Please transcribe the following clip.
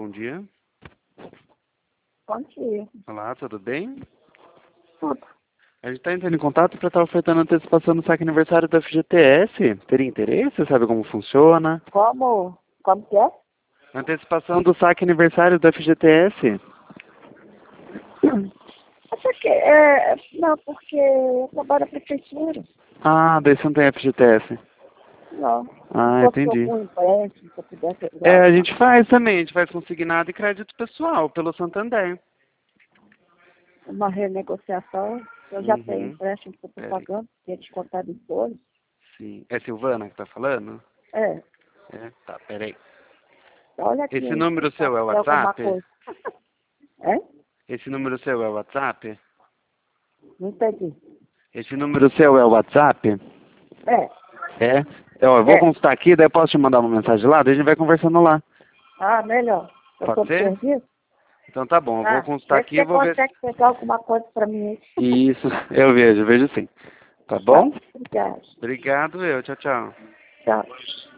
bom dia. Bom dia. Olá, tudo bem? Tudo. A gente está entrando em contato para estar ofertando antecipação do saque aniversário da FGTS. Teria interesse? Sabe como funciona? Como que é? Antecipação do saque aniversário da FGTS. Acho que não, porque eu trabalho na prefeitura. Ah, daí você não tem FGTS. Não. Ah, Se fosse entendi. algum empréstimo, se eu pudesse ajudar É, a alguma gente faz também. A gente faz consignado e crédito pessoal pelo Santander. uma renegociação, eu já tenho Uhum. empréstimo que eu estou Peraí. pagando, que é descontado em folha. Sim. É Silvana que tá falando? É, É, tá, peraí. olha aqui, Esse hein, número se seu é o tem alguma WhatsApp? coisa. É? Esse número seu é o WhatsApp? Não entendi. Esse número seu é o WhatsApp? É, É? Eu vou é. consultar aqui, daí eu posso te mandar uma mensagem lá, daí a gente vai conversando lá. Ah, melhor. Eu Pode estou de ser? serviço? Então tá bom, eu vou Ah, consultar vê se aqui e você vou ver consegue pegar alguma coisa para mim aí. se... Isso, eu vejo sim. Tá Tá, bom? obrigada. Obrigado, eu. Tchau, tchau. Tchau.